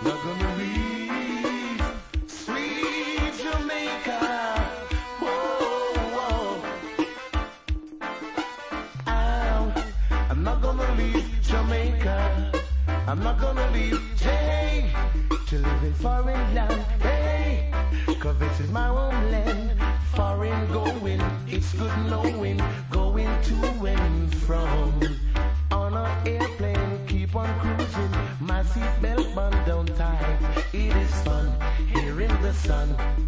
not gonna leave sweet Jamaica. Whoa, I'm not gonna leave Jamaica. I'm not gonna leave Jay to live in foreign land. Hey, 'cause this is my homeland. Foreign going, it's good knowing, going to and from. On an airplane, keep on cruising, my seatbelt button down tight. It is fun, here in the sun.